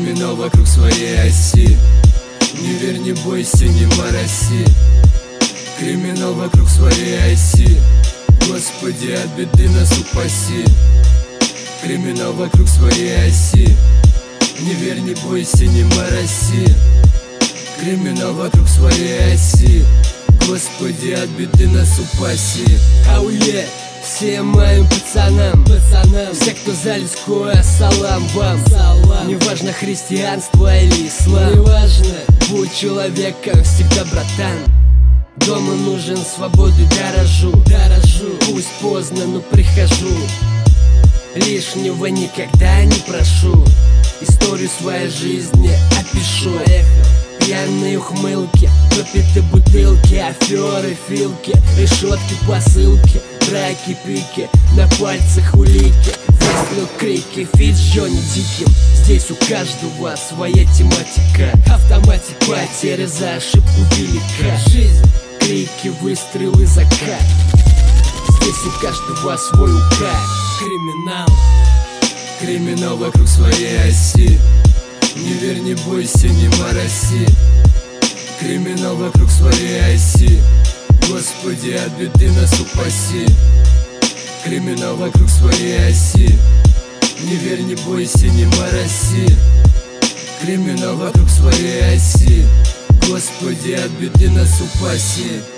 Криминал вокруг своей оси. Не верь, не бойся, не мороси. Криминал вокруг своей оси. Господи, от беды нас упаси. Криминал вокруг своей оси. Не верь, не бойся, не мороси. Криминал вокруг своей оси. Господи, от беды нас упаси. Ауе, всем моим пацанам, все, кто за людское, салам вам. Неважно, христианство или ислам, неважно, будь человеком всегда, братан. Дома нужен свободу, дорожу. Пусть поздно, но прихожу. Лишнего никогда не прошу. Историю своей жизни опишу. Пьяные ухмылки, пропиты бутылки, аферы, филки, решетки, посылки, драки, пики, на пальцах улики, выстрел, крики, фит с Джонни Диким. Здесь у каждого своя тематика, автоматика, потеря за ошибку велика. Жизнь, крики, выстрелы, закат. Здесь у каждого свой укат. Криминал. Криминал вокруг своей оси. Не верь, не бойся, не мороси. Криминал вокруг своей оси. Господи, от беды нас упаси. Криминал вокруг своей оси. Не верь, не бойся, не мороси. Криминал вокруг своей оси. Господи, от беды нас упаси.